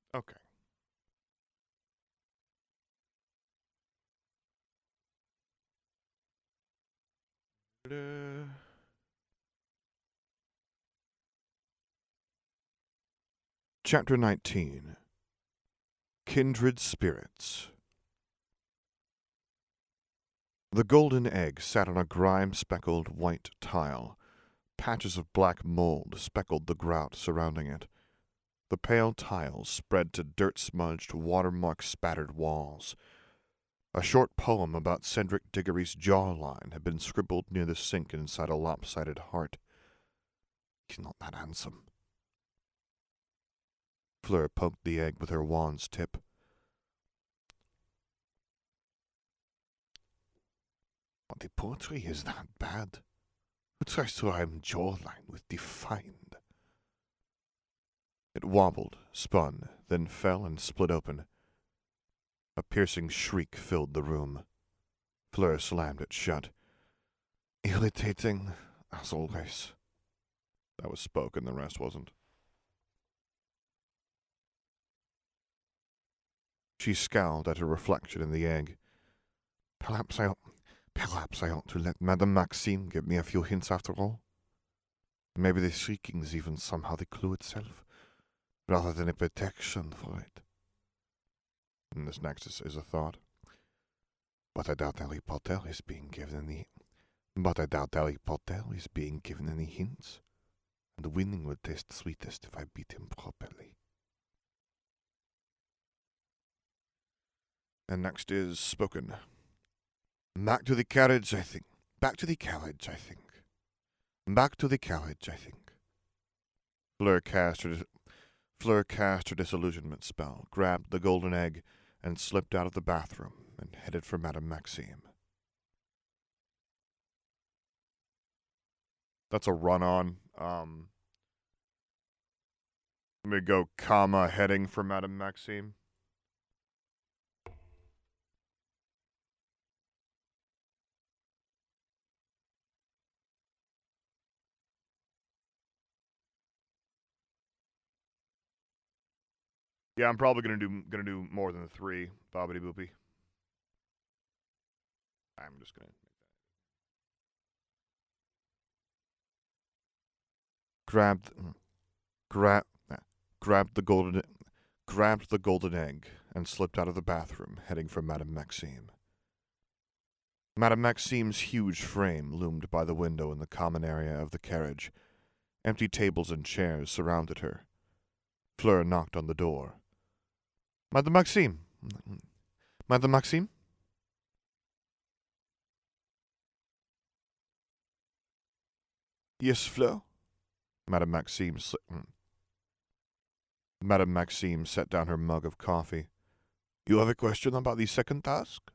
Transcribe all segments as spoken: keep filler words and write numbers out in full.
Okay. Uh, Chapter nineteen. Kindred Spirits. The golden egg sat on a grime-speckled white tile. Patches of black mold speckled the grout surrounding it. The pale tiles spread to dirt-smudged, watermark-spattered walls. A short poem about Cedric Diggory's jawline had been scribbled near the sink inside a lopsided heart. He's not that handsome. Fleur poked the egg with her wand's tip. But the poetry is that bad. Who tries to rhyme jawline with defined? It wobbled, spun, then fell and split open. A piercing shriek filled the room. Fleur slammed it shut. Irritating, as always. That was spoken, the rest wasn't. She scowled at her reflection in the egg. Perhaps I ought, perhaps I ought to let Madame Maxime give me a few hints after all. Maybe the shrieking's even somehow the clue itself, rather than a protection for it. And this next is, is a thought. But I doubt Harry Potter is being given any... But I doubt Harry Potter is being given any hints. And winning would taste sweetest if I beat him properly. And next is spoken. Back to the carriage, I think. Back to the carriage, I think. Back to the carriage, I think. Fleur cast her, Fleur cast her disillusionment spell, grabbed the golden egg, and slipped out of the bathroom and headed for Madame Maxime. That's a run-on. Um, let me go, comma, heading for Madame Maxime. Yeah, I'm probably gonna do gonna do more than the three. Bobbity boopy. I'm just gonna grabbed, grab, grabbed the golden, grabbed the golden egg and slipped out of the bathroom, heading for Madame Maxime. Madame Maxime's huge frame loomed by the window in the common area of the carriage. Empty tables and chairs surrounded her. Fleur knocked on the door. Madame Maxime, Madame Maxime. Yes, Fleur. Madame Maxime. Madame Maxime set down her mug of coffee. You have a question about the second task?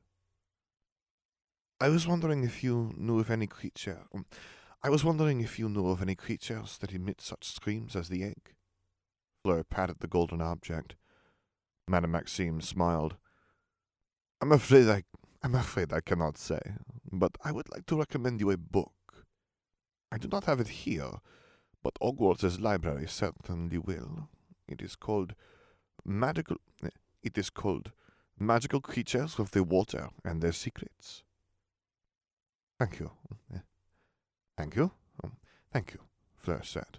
I was wondering if you knew of any creature. Um, I was wondering if you knew of any creatures that emit such screams as the egg. Fleur patted the golden object. Madame Maxime smiled. I'm afraid I, I'm afraid I cannot say, but I would like to recommend you a book. I do not have it here, but Hogwarts' library certainly will. It is called Magical. It is called Magical Creatures of the Water and Their Secrets. Thank you. Thank you. Thank you, Fleur said.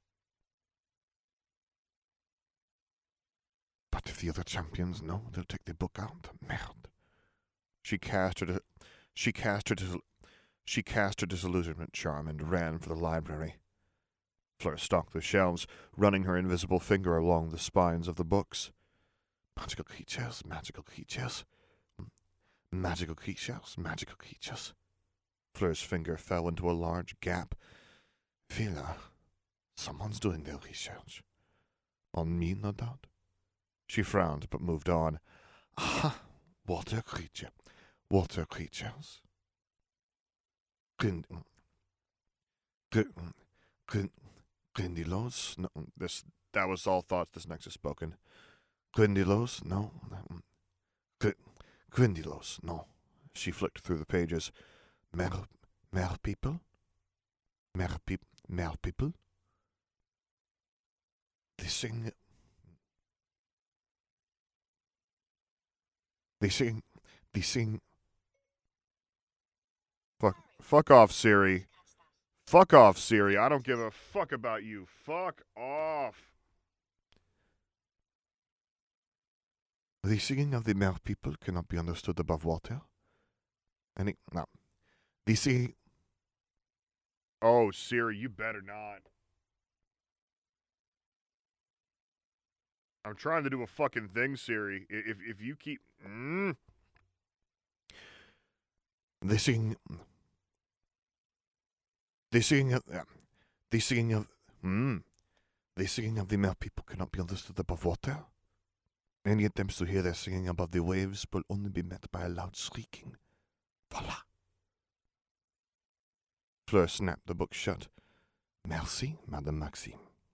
But if the other champions know, they'll take the book out. Merde. She cast her. She cast her. She cast her disillusionment charm and ran for the library. Fleur stalked the shelves, running her invisible finger along the spines of the books. Magical creatures, magical creatures. Magical creatures, magical creatures. Fleur's finger fell into a large gap. Villa. Someone's doing their research. On me, no doubt. She frowned, but moved on. Ah, water creature. Water creatures. Grind... Grind... Grind... Grindylows? No, this... That was all thoughts. This next is spoken. Grindylows? No. Gr- Grindylows? No. She flicked through the pages. Mer... Mer people? Mer peop... Mer people? They sing... They sing, they sing. Fuck, fuck off, Siri. Fuck off, Siri. I don't give a fuck about you. Fuck off. The singing of the mer people cannot be understood above water. Any, no. The singing. Oh, Siri, you better not. I'm trying to do a fucking thing, Siri. If if you keep. Mm. The singing. The singing of. Uh, the singing of. Mm. The singing of the mer people cannot be understood above water. Any attempts to hear their singing above the waves will only be met by a loud shrieking. Voila. Fleur snapped the book shut. Merci, Madame Maxime.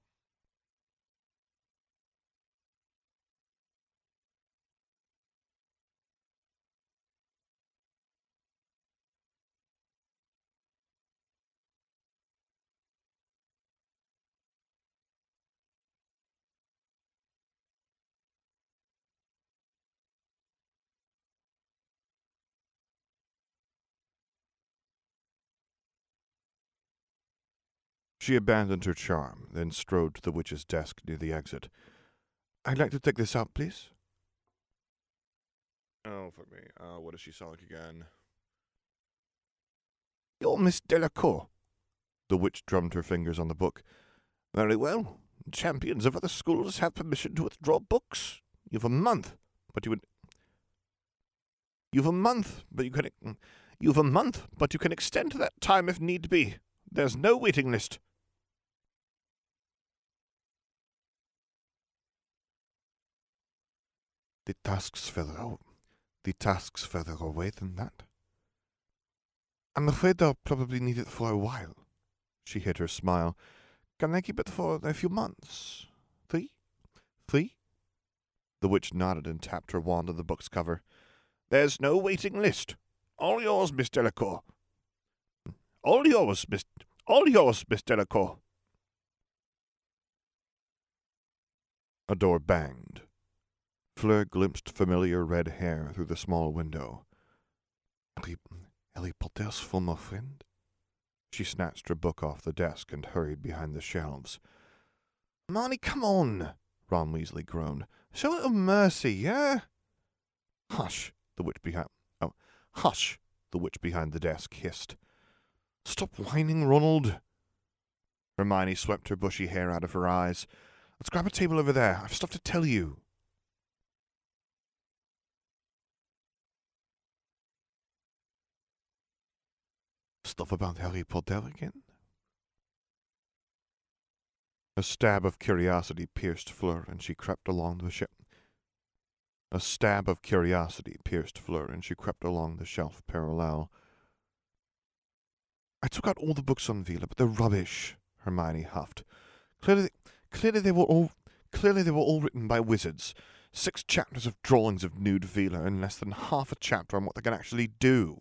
She abandoned her charm, then strode to the witch's desk near the exit. I'd like to take this out, please. Oh, fuck me. Uh, what does she sound like again? You're Miss Delacour. The witch drummed her fingers on the book. Very well. Champions of other schools have permission to withdraw books. You've a month, but you would... You've a month, but you can... You've a month, but you can extend that time if need be. There's no waiting list. The task's further out. The task's further away than that. I'm afraid I'll probably need it for a while. She hid her smile. Can I keep it for a few months? Three? Three? The witch nodded and tapped her wand on the book's cover. There's no waiting list. All yours, Miss Delacour. All yours, Miss... All yours, Miss Delacour. A door banged. Fleur glimpsed familiar red hair through the small window. Harry, Harry Potter's former friend? She snatched her book off the desk and hurried behind the shelves. Marnie, come on, Ron Weasley groaned. Show a little mercy, yeah? Hush, the witch behind... Oh, hush, the witch behind the desk hissed. Stop whining, Ronald. Hermione swept her bushy hair out of her eyes. Let's grab a table over there. I've stuff to tell you. Stuff about Harry Potter again? A stab of curiosity pierced Fleur, and she crept along the shelf. A stab of curiosity pierced Fleur, and she crept along the shelf parallel. I took out all the books on Vila, but they're rubbish, Hermione huffed. Clearly, clearly they were all, clearly they were all written by wizards. Six chapters of drawings of nude Vila, and less than half a chapter on what they can actually do.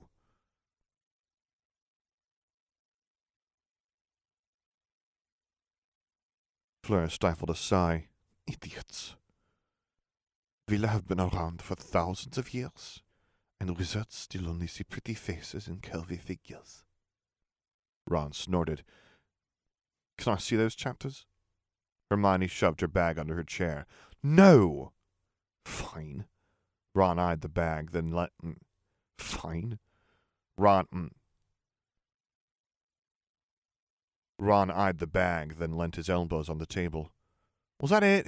Fleur stifled a sigh. Idiots. Vila have been around for thousands of years, and wizards still only see pretty faces and curvy figures. Ron snorted. Can I see those chapters? Hermione shoved her bag under her chair. No! Fine. Ron eyed the bag, then let... Fine. Ron... Ron eyed the bag, then leant his elbows on the table. Was that it?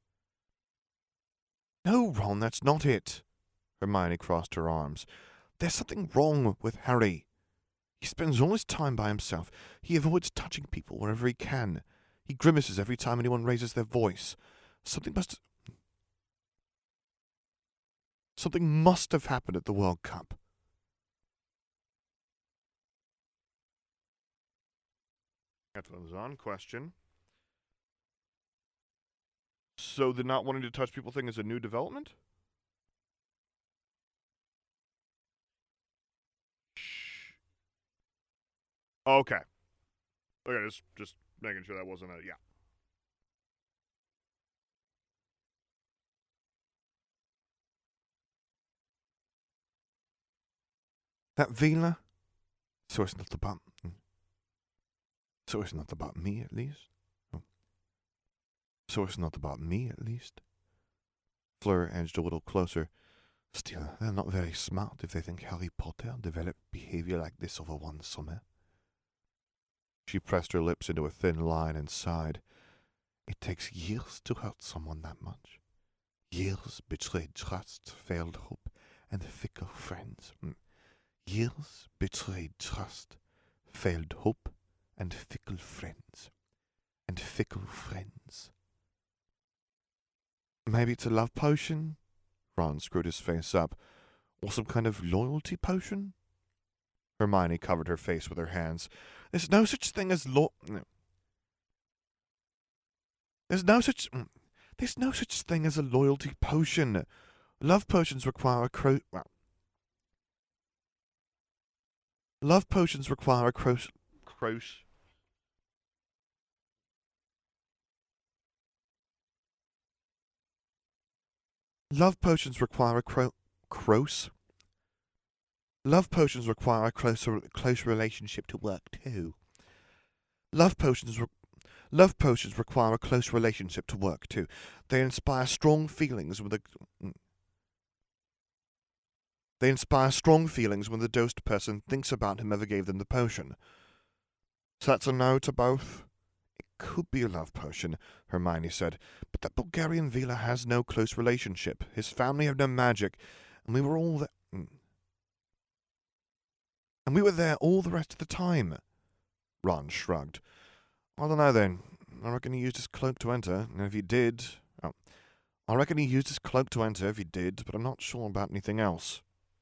No, Ron, that's not it. Hermione crossed her arms. There's something wrong with Harry. He spends all his time by himself. He avoids touching people wherever he can. He grimaces every time anyone raises their voice. Something must... Something must have happened at the World Cup. Headphones on. Question. So the not wanting to touch people thing is a new development? Shh. Okay. Okay, just, just making sure that wasn't a... Yeah. That Vila? So it's not about... So it's not about me, at least? So it's not about me, at least? Fleur edged a little closer. Still, they're not very smart if they think Harry Potter developed behavior like this over one summer. She pressed her lips into a thin line and sighed. It takes years to hurt someone that much. Years betrayed trust, failed hope, and fickle friends. Years betrayed trust, failed hope, and fickle friends. And fickle friends. Maybe it's a love potion? Ron screwed his face up. Or some kind of loyalty potion? Hermione covered her face with her hands. There's no such thing as lo... There's no such... There's no such thing as a loyalty potion. Love potions require a cro... Well, love potions require a cros... Cros... Love potions require a cro... Cros? Love potions require a close, close relationship to work too. Love potions... Re Love potions require a close relationship to work too. They inspire strong feelings with a... They inspire strong feelings when the dosed person thinks about whomever gave them the potion. So that's a no to both? It could be a love potion, Hermione said, but that Bulgarian Vila has no close relationship. His family have no magic, and we were all there. And we were there all the rest of the time. Ron shrugged. I don't know then. I reckon he used his cloak to enter, and if he did... Oh, I reckon he used his cloak to enter if he did, but I'm not sure about anything else.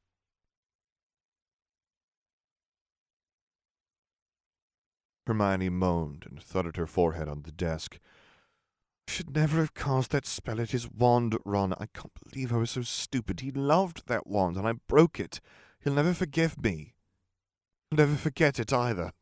Hermione moaned and thudded her forehead on the desk. I should never have cast that spell at his wand, Ron. I can't believe I was so stupid. He loved that wand, and I broke it. He'll never forgive me. He'll never forget it either.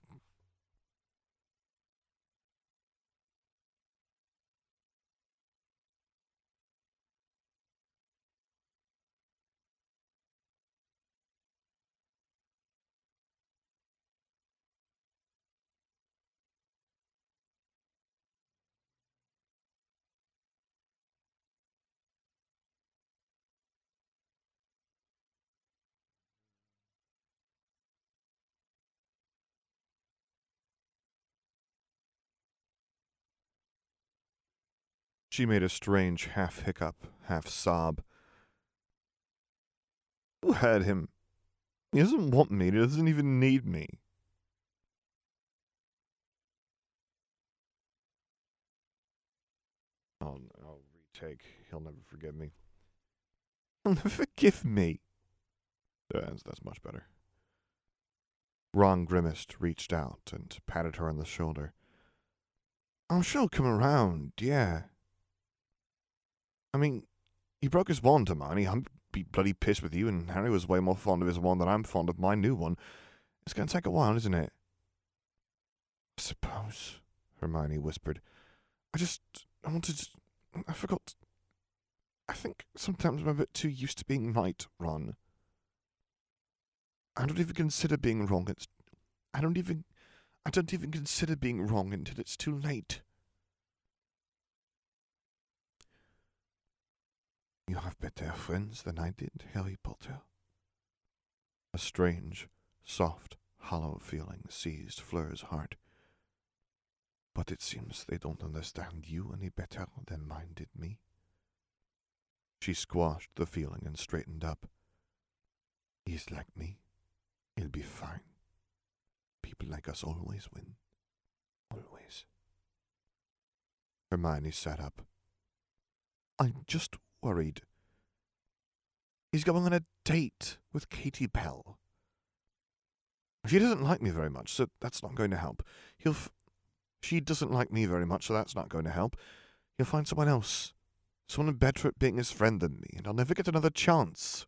She made a strange half-hiccup, half-sob. Who had him? He doesn't want me. He doesn't even need me. I'll, I'll retake. He'll never forgive me. He'll never forgive me. That's, that's much better. Ron grimaced, reached out, and patted her on the shoulder. I'm sure he'll come around, yeah. I mean, he broke his wand, Hermione. I'd be bloody pissed with you, and Harry was way more fond of his wand than I'm fond of my new one. It's going to take a while, isn't it? I suppose, Hermione whispered. I just... I wanted... I forgot... I think sometimes I'm a bit too used to being right, Ron. I don't even consider being wrong. It's... I don't even... I don't even consider being wrong until it's too late. You have better friends than I did, Harry Potter. A strange, soft, hollow feeling seized Fleur's heart. But it seems they don't understand you any better than mine did me. She squashed the feeling and straightened up. He's like me. He'll be fine. People like us always win. Always. Hermione sat up. I'm just worried. He's going on a date with Katie Bell. She doesn't like me very much, so that's not going to help. He'll f she doesn't like me very much, so that's not going to help. He'll find someone else. Someone better at being his friend than me, and I'll never get another chance.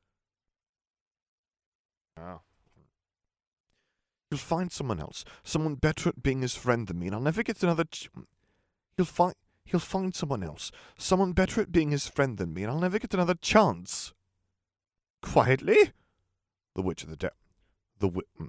Oh. He'll find someone else. Someone better at being his friend than me, and I'll never get another ch He'll find... He'll find someone else, someone better at being his friend than me, and I'll never get another chance. Quietly? The Witch of the Depth. The wi- mm.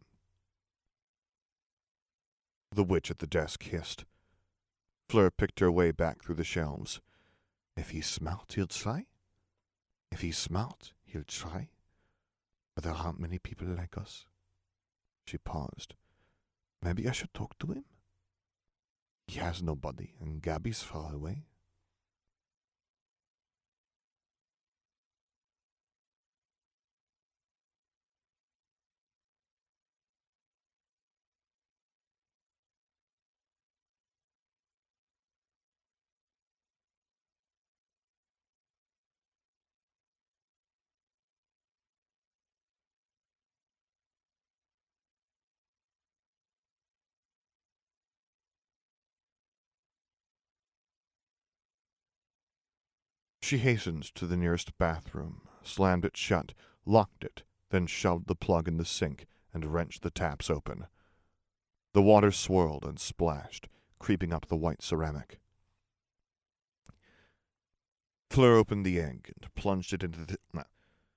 The witch at the desk hissed. Fleur picked her way back through the shelves. If he's smart, he'll try. If he's smart, he'll try. But there aren't many people like us. She paused. Maybe I should talk to him? He has nobody, and Gabby's far away. She hastened to the nearest bathroom, slammed it shut, locked it, then shoved the plug in the sink and wrenched the taps open. The water swirled and splashed, creeping up the white ceramic. Fleur opened the egg and plunged it into the... Nah.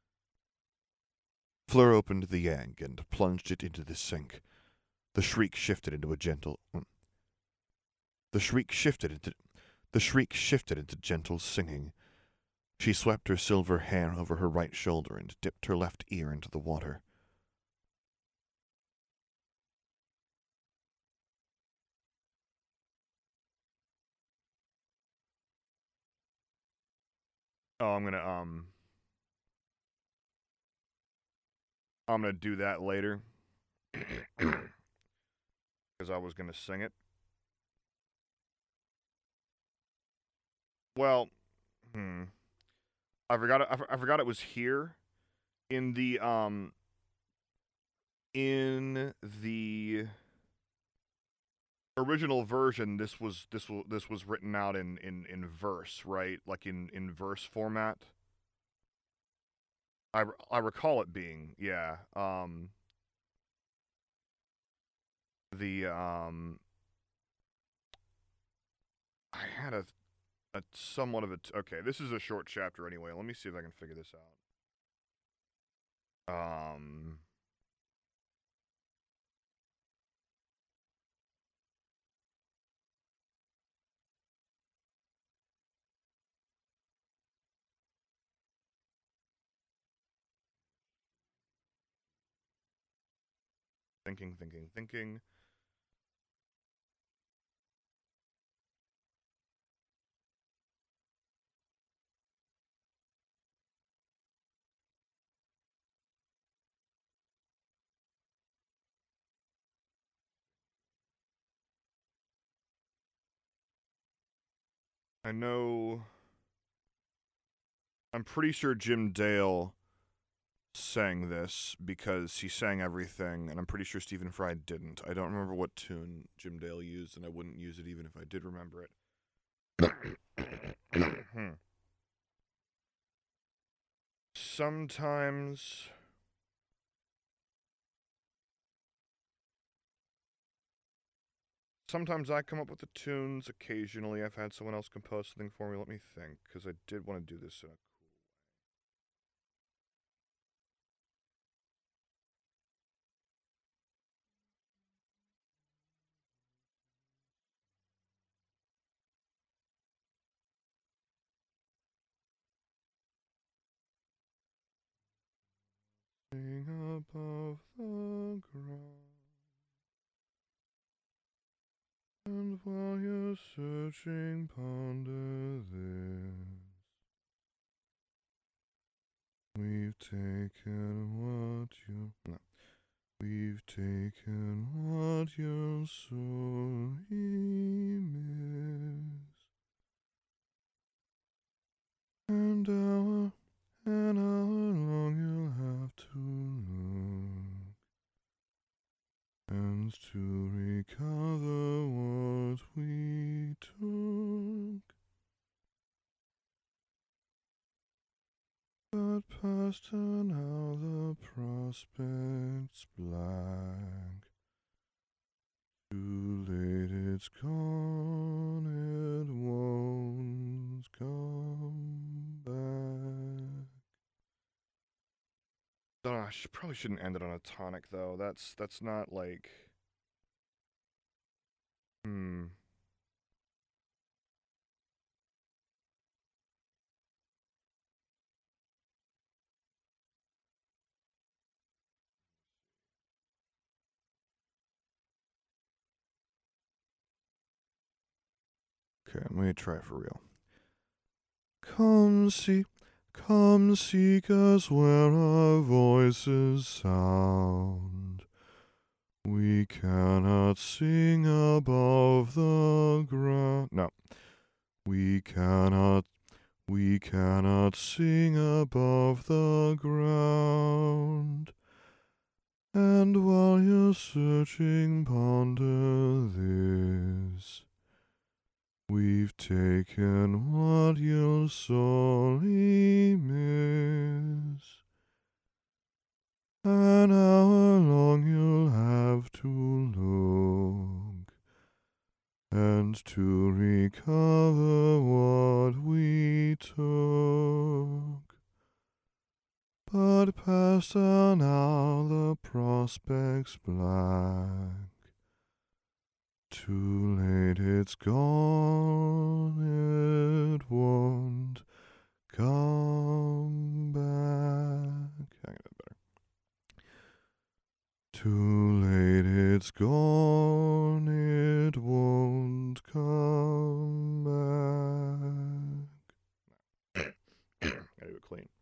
Fleur opened the egg and plunged it into the sink. The shriek shifted into a gentle... The shriek shifted into... The shriek shifted into gentle singing. She swept her silver hair over her right shoulder and dipped her left ear into the water. Oh, I'm gonna, um... I'm gonna do that later. Because I was gonna sing it. Well, hmm. I forgot. I, I forgot it was here, in the um. In the original version, this was this was this was written out in in in verse, right? Like in in verse format. I I recall it being, yeah. Um. The um. I had a a somewhat of a t- okay. This is a short chapter anyway. Let me see if I can figure this out. Um. Thinking, thinking, thinking. I know. I'm pretty sure Jim Dale sang this because he sang everything, and I'm pretty sure Stephen Fry didn't. I don't remember what tune Jim Dale used, and I wouldn't use it even if I did remember it. hmm. Sometimes. Sometimes I come up with the tunes. Occasionally, I've had someone else compose something for me. Let me think, because I did want to do this in a Sing above the ground. And while you're searching, ponder this. We've taken what you... No. We've taken what you'll sorely miss. And hour, an hour long you'll have to look. And to recover what we took. But past and now the prospect's black. Too late, it's gone, it won't come back. Uh, I should, probably shouldn't end it on a tonic, though. That's, that's not, like... Hmm... Okay, let me try it for real. Come see, come seek us where our voices sound. We cannot sing above the ground. No. We cannot, we cannot sing above the ground. And while you're searching, ponder this. We've taken what you'll sorely miss. An hour long you'll have to look, and to recover what we took. But past an hour the prospect's black. Too late, it's gone, it won't come back. I got it better. Too late, it's gone, it won't come back. Gotta do it clean.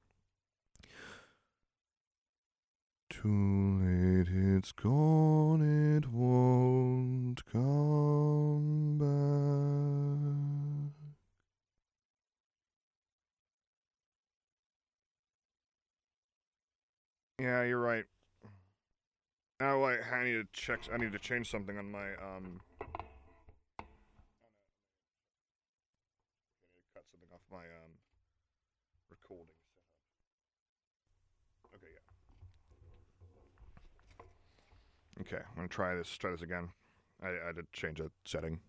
Too late, it's gone, it won't come back. Yeah, you're right. Now I, I need to check. I need to change something on my um. I need to cut something off my um recording setup. Okay, yeah. Okay, I'm gonna try this. Try this again. I I did change a setting.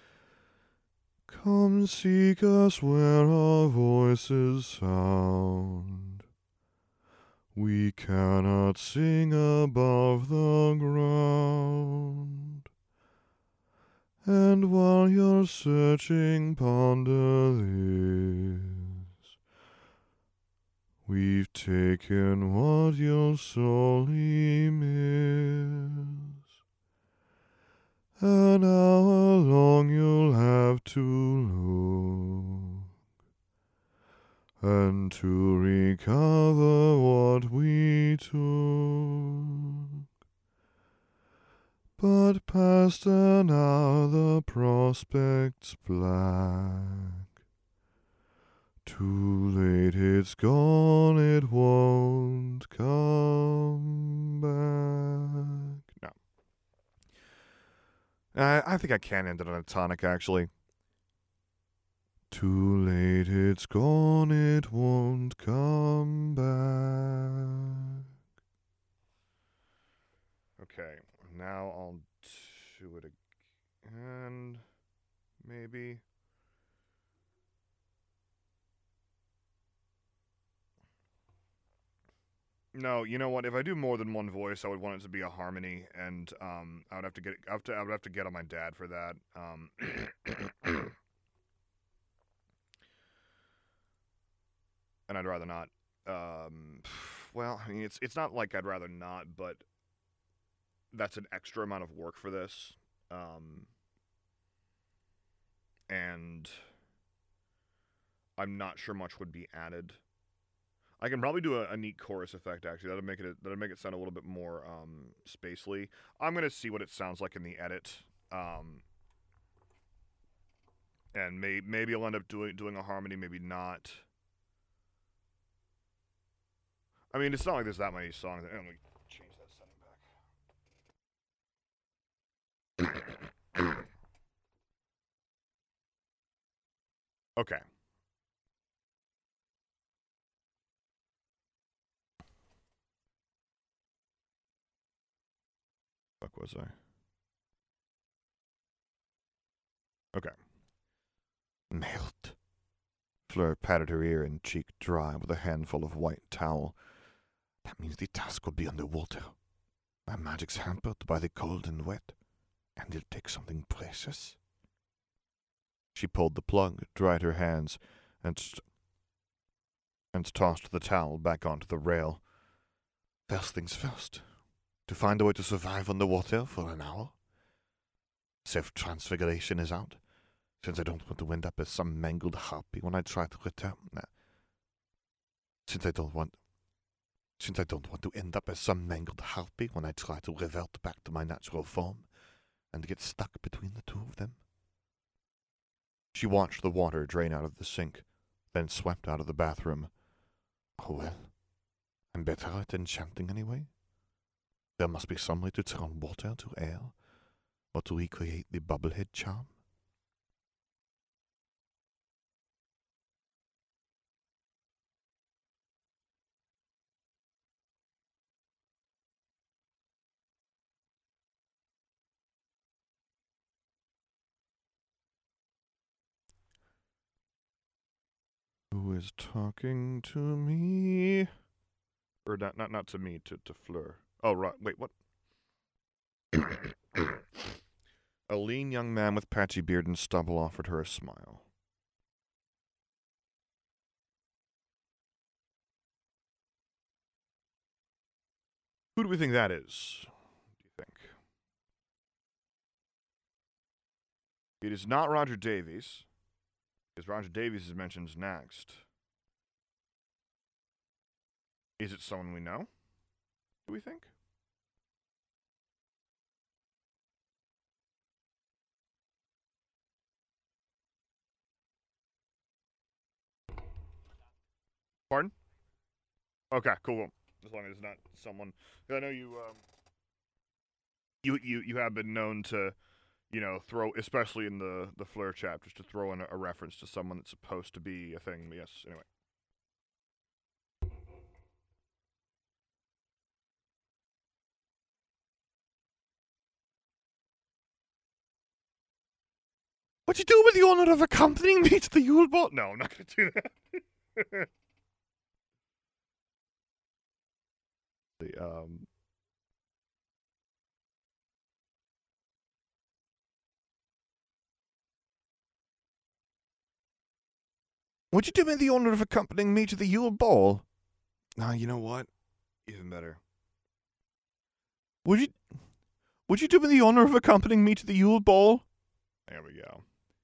Come seek us where our voices sound. We cannot sing above the ground. And while you're searching, ponder this. We've taken what you'll sorely miss. An hour long you'll have to look, and to recover what we took. But past an hour the prospect's black. Too late, it's gone, it won't come back. No. I, I think I can end it on a tonic, actually. Too late, it's gone, it won't come back. Okay, now I'll do it again, maybe. No, you know what? If I do more than one voice, I would want it to be a harmony, and um, I would have to get I, have to, I would have to get on my dad for that. Um, and I'd rather not. Um, well, I mean, it's it's not like I'd rather not, but that's an extra amount of work for this, um, and I'm not sure much would be added. I can probably do a, a neat chorus effect. Actually, that'll make it that'll make it sound a little bit more um, spacely. I'm gonna see what it sounds like in the edit, um, and may, maybe I'll end up doing doing a harmony, maybe not. I mean, it's not like there's that many songs. Let me change that setting back. Okay. Fuck was I? Okay. Melt. Fleur patted her ear and cheek dry with a handful of white towel. That means the task will be underwater. My magic's hampered by the cold and wet, and it'll take something precious. She pulled the plug, dried her hands, and, st- and tossed the towel back onto the rail. First things first. To find a way to survive underwater for an hour. Self-transfiguration is out, since I don't want to end up as some mangled harpy when I try to return. Since I don't want... Since I don't want to end up as some mangled harpy when I try to revert back to my natural form and get stuck between the two of them. She watched the water drain out of the sink, then swept out of the bathroom. Oh well, I'm better at enchanting anyway. There must be some way to turn water to air, or to recreate the bubblehead charm. Who is talking to me? Or not, not, not to me, to, to Fleur. Oh, right. Wait, what? A lean young man with patchy beard and stubble offered her a smile. Who do we think that is? Do you think? It is not Roger Davies, because Roger Davies is mentioned next. Is it someone we know? Do we think? Pardon? Okay, cool. As long as it's not someone. I know you. Um, you you you have been known to, you know, throw, especially in the the Fleur chapters, to throw in a, a reference to someone that's supposed to be a thing. But yes. Anyway. What you do with the honor of accompanying me to the Yule Ball? No, I'm not going to do that. the um. Would you do me the honor of accompanying me to the Yule Ball? Ah, you know what? Even better. Would you? Would you do me the honor of accompanying me to the Yule Ball? There we go.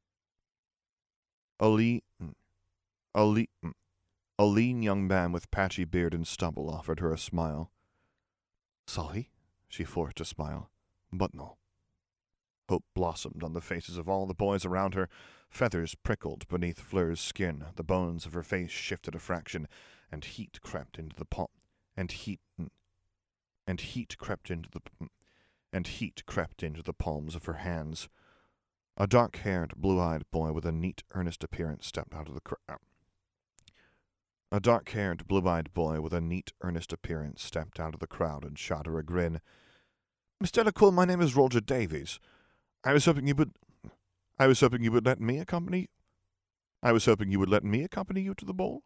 A lean, a lean, a lean young man with patchy beard and stubble offered her a smile. Sorry, she forced a smile, but no. Hope blossomed on the faces of all the boys around her. Feathers prickled beneath Fleur's skin. The bones of her face shifted a fraction, and heat crept into the palm. And heat, and heat crept into the, and heat crept into the palms of her hands. A dark-haired, blue-eyed boy with a neat, earnest appearance stepped out of the crowd. A dark-haired, blue-eyed boy with a neat, earnest appearance stepped out of the crowd and shot her a grin. Miss Delacour, my name is Roger Davies. I was hoping you would... I was hoping you would let me accompany... I was hoping you would let me accompany you to the ball.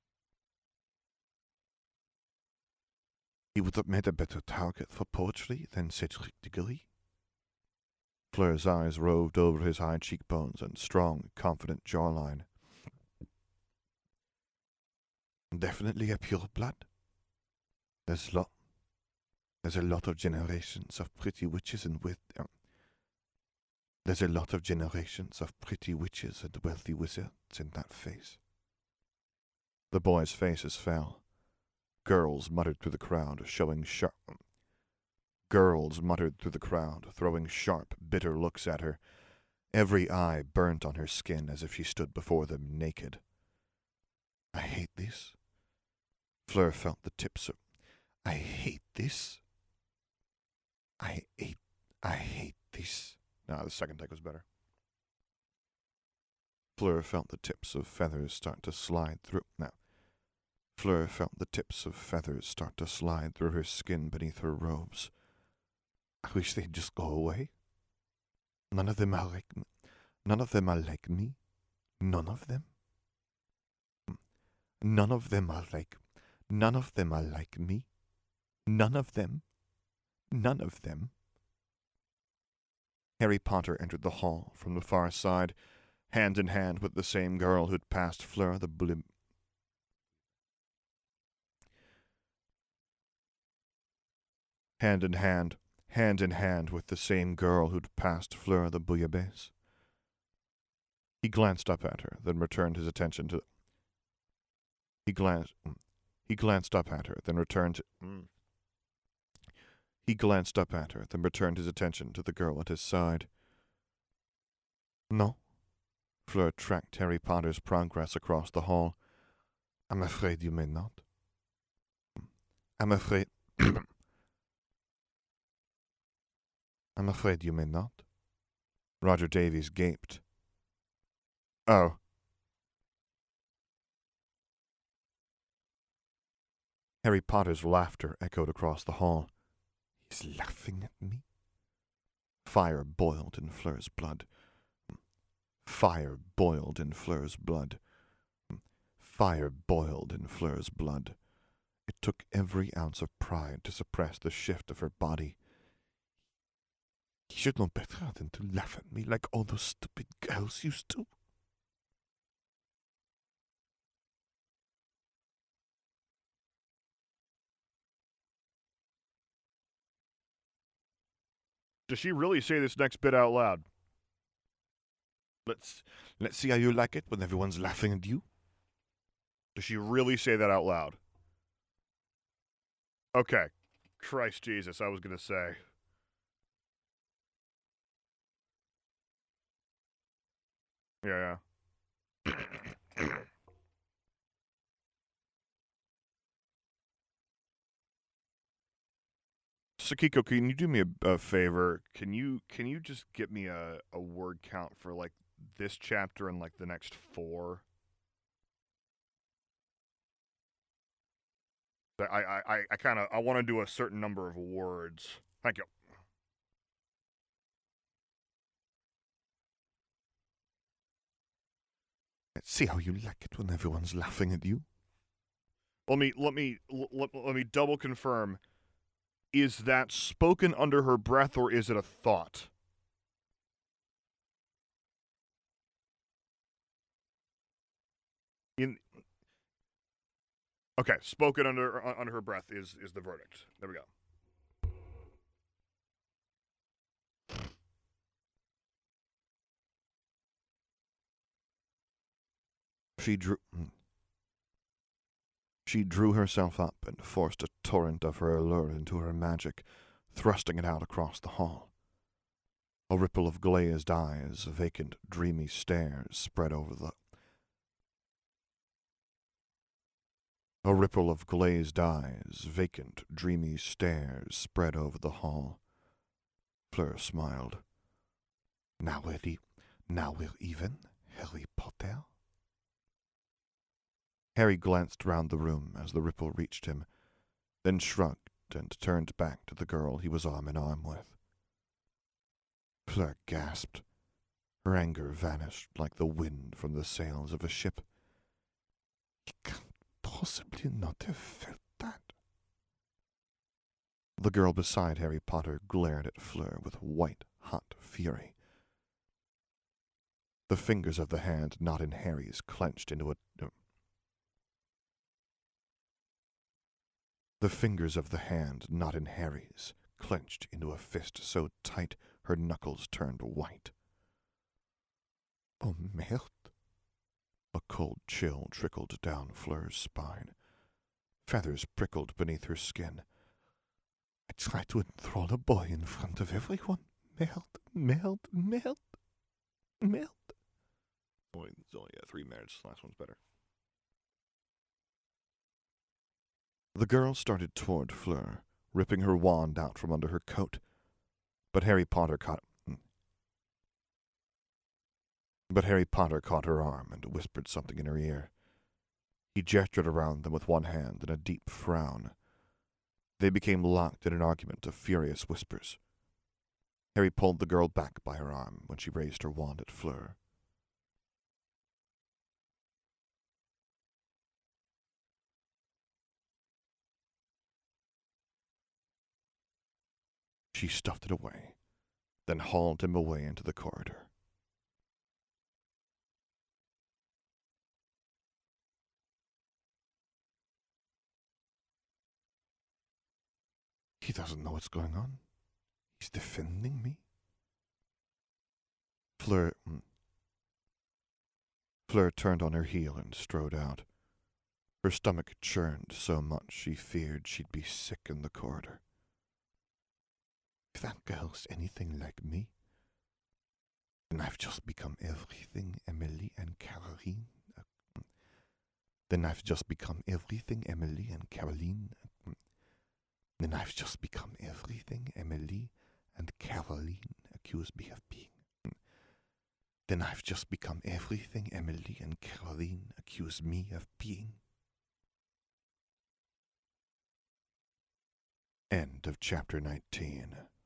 You would have made a better target for poetry than Cedric Diggory. Fleur's eyes roved over his high cheekbones and strong, confident jawline. Definitely a pure blood. There's lot. There's a lot of generations of pretty witches and with. Uh, there's a lot of generations of pretty witches and wealthy wizards in that face. The boys' faces fell. Girls muttered through the crowd, showing sharp. Girls muttered through the crowd, throwing sharp, bitter looks at her. Every eye burnt on her skin as if she stood before them naked. I hate this. Fleur felt the tips of... I hate this. I hate... I hate this. Nah, the second take was better. Fleur felt the tips of feathers start to slide through... Now. Fleur felt the tips of feathers start to slide through her skin beneath her robes. I wish they'd just go away. None of them are like me. None of them are like me. None of them. None of them are like... None of them are like me. None of them? None of them? Harry Potter entered the hall from the far side, hand in hand with the same girl who'd passed Fleur the Blim. Hand in hand, hand in hand with the same girl who'd passed Fleur the Bouillabaisse. He glanced up at her, then returned his attention to... He glanced... He glanced up at her, then returned to... He glanced up at her, then returned his attention to the girl at his side. No. Fleur tracked Harry Potter's progress across the hall. I'm afraid you may not. I'm afraid... I'm afraid you may not. Roger Davies gaped. Oh. Harry Potter's laughter echoed across the hall. He's laughing at me? Fire boiled in Fleur's blood. Fire boiled in Fleur's blood. Fire boiled in Fleur's blood. It took every ounce of pride to suppress the shift of her body. He should know better than to laugh at me like all those stupid girls used to. Does she really say this next bit out loud? Let's let's see how you like it when everyone's laughing at you. Does she really say that out loud? Okay. Christ Jesus, I was gonna say. Yeah, yeah. Sakiko, can you do me a, a favor? Can you can you just get me a, a word count for like this chapter and like the next four? I I I, I kind of I want to do a certain number of words. Thank you. Let's see how you like it when everyone's laughing at you. Let me let me let, let me double confirm. Is that spoken under her breath or is it a thought? In Okay, spoken under under her breath is is the verdict. There we go. She drew She drew herself up and forced a torrent of her allure into her magic, thrusting it out across the hall. A ripple of glazed eyes, vacant, dreamy stares spread over the... A ripple of glazed eyes, vacant, dreamy stares spread over the hall. Fleur smiled. Now we're, e- now we're even, Harry Potter? Harry glanced round the room as the ripple reached him, then shrugged and turned back to the girl he was arm in arm with. Fleur gasped. Her anger vanished like the wind from the sails of a ship. He can't possibly not have felt that. The girl beside Harry Potter glared at Fleur with white, hot fury. The fingers of the hand not in Harry's clenched into a... The fingers of the hand not in Harry's clenched into a fist so tight her knuckles turned white. Oh, merde. A cold chill trickled down Fleur's spine. Feathers prickled beneath her skin. I tried to enthrall a boy in front of everyone. Merde, merde, merde, merde. Oh, it's only uh, three merits. Last one's better. The girl started toward Fleur, ripping her wand out from under her coat. But Harry Potter caught... But Harry Potter caught her arm and whispered something in her ear. He gestured around them with one hand in a deep frown. They became locked in an argument of furious whispers. Harry pulled the girl back by her arm when she raised her wand at Fleur. She stuffed it away, then hauled him away into the corridor. He doesn't know what's going on. He's defending me. Fleur... Fleur turned on her heel and strode out. Her stomach churned so much she feared she'd be sick in the corridor. If that girl's anything like me, then I've just become everything Emily and Caroline. Uh, then I've just become everything Emily and Caroline. Uh, then I've just become everything Emily and Caroline accused me of being. Then I've just become everything Emily and Caroline accused me of being. End of chapter nineteen.